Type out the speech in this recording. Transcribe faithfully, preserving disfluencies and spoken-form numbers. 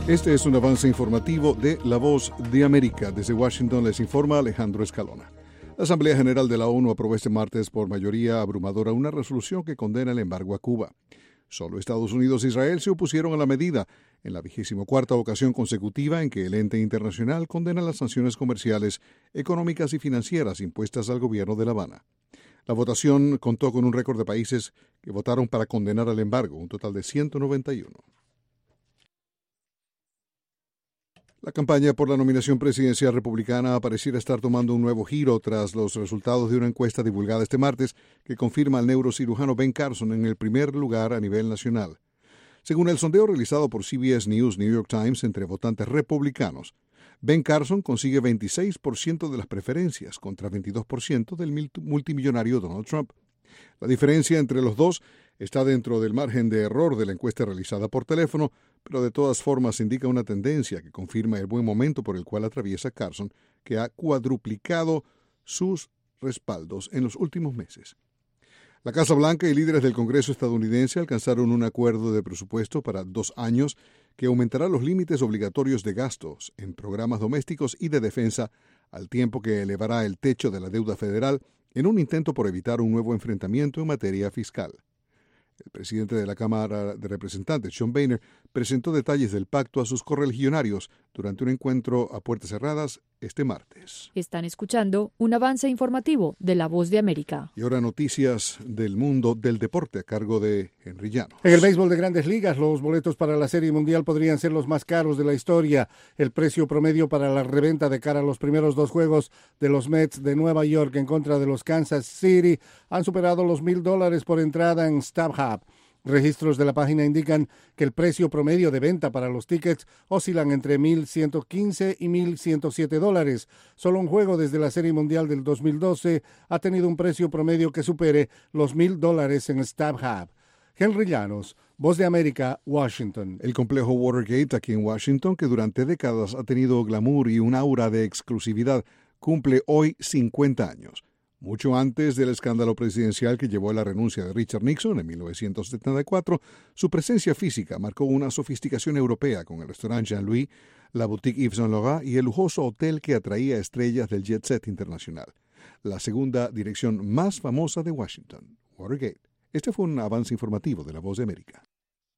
Este es un avance informativo de La Voz de América. Desde Washington les informa Alejandro Escalona. La Asamblea General de la ONU aprobó este martes por mayoría abrumadora una resolución que condena el embargo a Cuba. Solo Estados Unidos e Israel se opusieron a la medida, en la vigésima cuarta ocasión consecutiva en que el ente internacional condena las sanciones comerciales, económicas y financieras impuestas al gobierno de La Habana. La votación contó con un récord de países que votaron para condenar al embargo, un total de ciento noventa y uno. La campaña por la nominación presidencial republicana pareciera estar tomando un nuevo giro tras los resultados de una encuesta divulgada este martes que confirma al neurocirujano Ben Carson en el primer lugar a nivel nacional. Según el sondeo realizado por C B S News New York Times entre votantes republicanos, Ben Carson consigue veintiséis por ciento de las preferencias contra veintidós por ciento del multimillonario Donald Trump. La diferencia entre los dos está dentro del margen de error de la encuesta realizada por teléfono, pero de todas formas indica una tendencia que confirma el buen momento por el cual atraviesa Carson, que ha cuadruplicado sus respaldos en los últimos meses. La Casa Blanca y líderes del Congreso estadounidense alcanzaron un acuerdo de presupuesto para dos años que aumentará los límites obligatorios de gastos en programas domésticos y de defensa, al tiempo que elevará el techo de la deuda federal en un intento por evitar un nuevo enfrentamiento en materia fiscal. El presidente de la Cámara de Representantes, Sean Boehner, presentó detalles del pacto a sus correligionarios durante un encuentro a puertas cerradas este martes. Están escuchando un avance informativo de La Voz de América. Y ahora noticias del mundo del deporte a cargo de Henry Llanos. En el béisbol de Grandes Ligas, los boletos para la Serie Mundial podrían ser los más caros de la historia. El precio promedio para la reventa de cara a los primeros dos juegos de los Mets de Nueva York en contra de los Kansas City han superado los mil dólares por entrada en StubHub. Registros de la página indican que el precio promedio de venta para los tickets oscilan entre mil ciento quince y mil ciento siete dólares. Solo un juego desde la Serie Mundial del dos mil doce ha tenido un precio promedio que supere los mil dólares en StubHub. Henry Llanos, Voz de América, Washington. El complejo Watergate aquí en Washington, que durante décadas ha tenido glamour y un aura de exclusividad, cumple hoy cincuenta años. Mucho antes del escándalo presidencial que llevó a la renuncia de Richard Nixon en mil novecientos setenta y cuatro, su presencia física marcó una sofisticación europea con el restaurante Jean-Louis, la boutique Yves Saint Laurent y el lujoso hotel que atraía estrellas del jet set internacional. La segunda dirección más famosa de Washington, Watergate. Este fue un avance informativo de La Voz de América.